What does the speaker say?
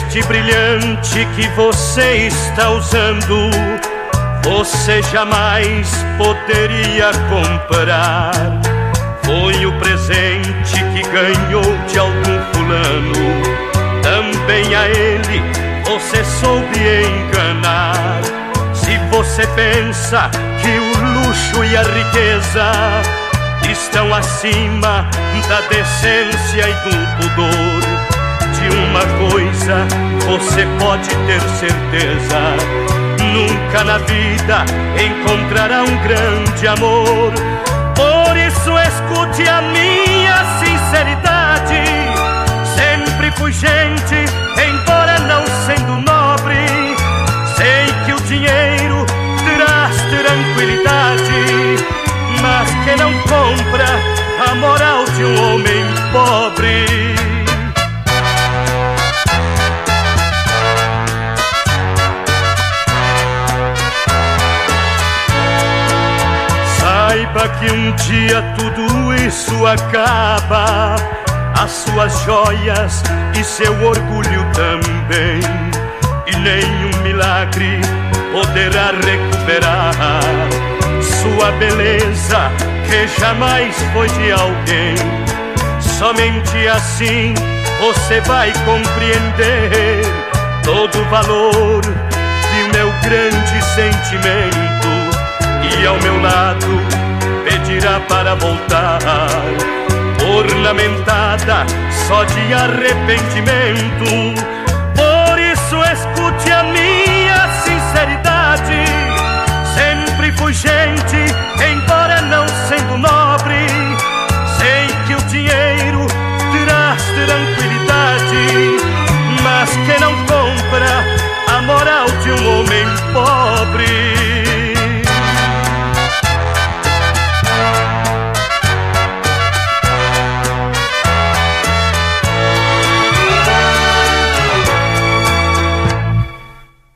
verde brilhante que você está usando, você jamais poderia comprar. Foi o presente que ganhou de algum fulano. Também a ele você soube enganar. Se você pensa que o luxo e a riqueza estão acima da decência e do pudor, de uma coisa você pode ter certeza: nunca na vida encontrará um grande amor. Por isso escute a minha sinceridade. Sempre fui gente, embora não sendo nobre. Sei que o dinheiro traz tranquilidade, mas que não compra a moral de um homem pobre. Saiba que um dia tudo isso acaba, as suas joias e seu orgulho também, e nenhum milagre poderá recuperar sua beleza, que jamais foi de alguém. Somente assim você vai compreender todo o valor de meu grande sentimento, e ao meu lado pedirá para voltar, ornamentada só de arrependimento. Por isso escute a minha sinceridade. Sempre fui gente, embora não sendo nobre. Sei que o dinheiro traz tranquilidade, mas que não compra a moral de um homem pobre.